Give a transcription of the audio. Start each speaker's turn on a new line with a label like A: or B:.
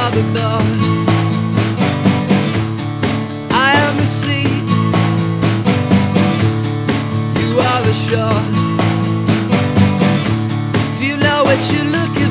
A: are the thought. I am the sea, you are the shore. Do you know what you're looking